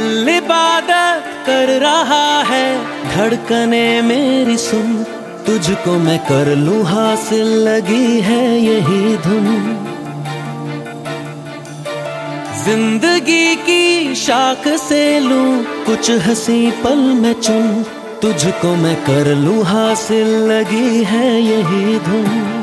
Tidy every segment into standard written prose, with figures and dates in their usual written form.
दिल इबादत कर रहा है, धड़कने मेरी सुन, तुझको मैं कर लूं हासिल, लगी है यही धुन। जिंदगी की शाख से लूं कुछ हंसी पल में चुन, तुझको मैं कर लूं हासिल, लगी है यही धुन।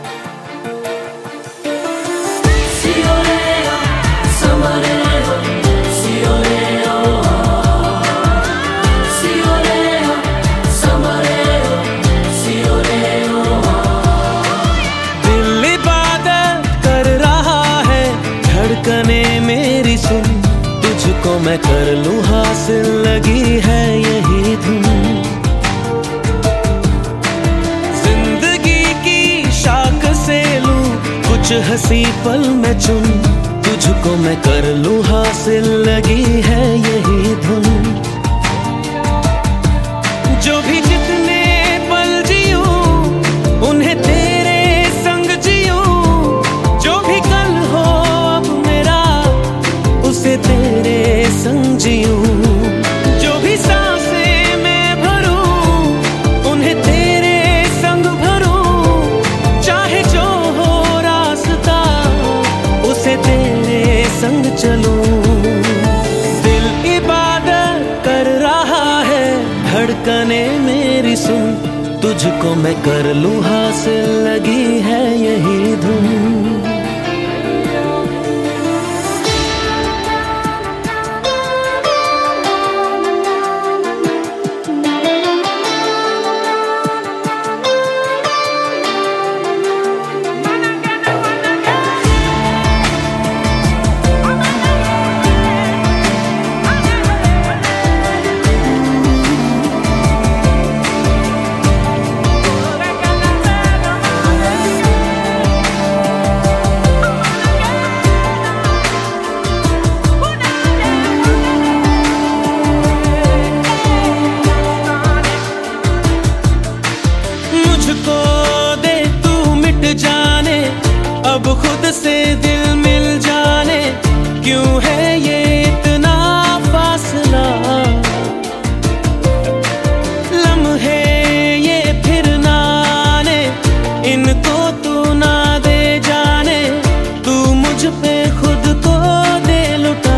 धड़कने मेरी सुन, तुझको मैं कर लूं हासिल, लगी है यही धुन। जिंदगी की शाख से लूं कुछ हंसी पल में चुन, तुझको मैं कर लूं हासिल, लगी है यही धुन। जो भी जितने पल जियूं उन्हें तेरे संग जियूं, जो भी कल हो उसे तेरे संग जियूं, जो भी सांसें मैं भरूं उन्हें तेरे संग भरूं, चाहे जो हो रास्ता उसे तेरे संग चलूं। दिल इबादत कर रहा है, धड़कने मेरी सुन, तुझको मैं कर लूं हासिल, लगी है यही धुन। अब खुद से दिल मिल जाने, क्यों है ये इतना फासला, लम्हे ये फिर ना आने, इनको तू ना दे जाने, तू मुझ पे खुद को दे लुटा।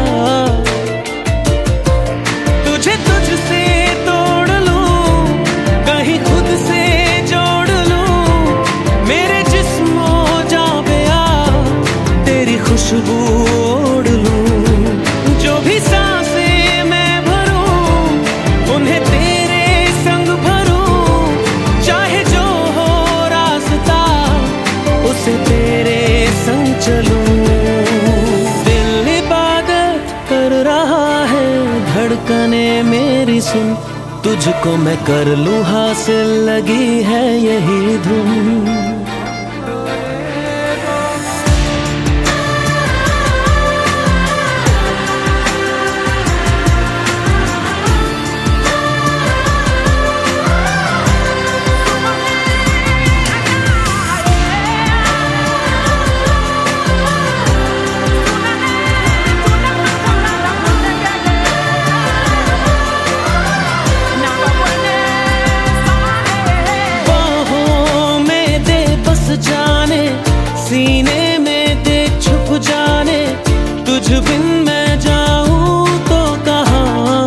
तुझे तुझसे तोड़ लूं, कहीं खुद से जोड़ लूं, मेरे जिस्मों खुशबू ओढ़ लूं, जो भी सांसें मैं भरूं उन्हें तेरे संग भरूं, चाहे जो हो रास्ता उसे तेरे संग चलूं। दिल इबादत कर रहा है, धड़कने मेरी सुन, तुझको मैं कर लूं हासिल, लगी है यही धुन। जाने सीने में दे छुप जाने, तुझ बिन मैं जाऊं तो कहाँ,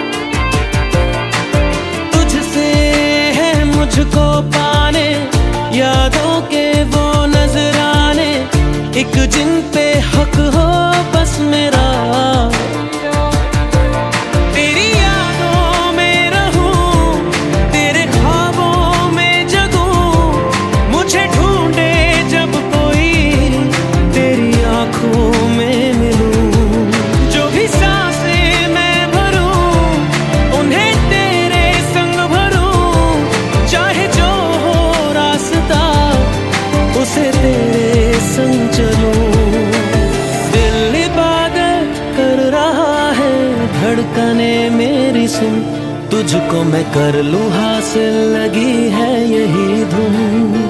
तुझसे है मुझको पाने, यादों के वो नजराने, एक जिन पे हक हो बस मेरा। धड़कने मेरी सुन, तुझको मैं कर लूं हासिल, लगी है यही धुन।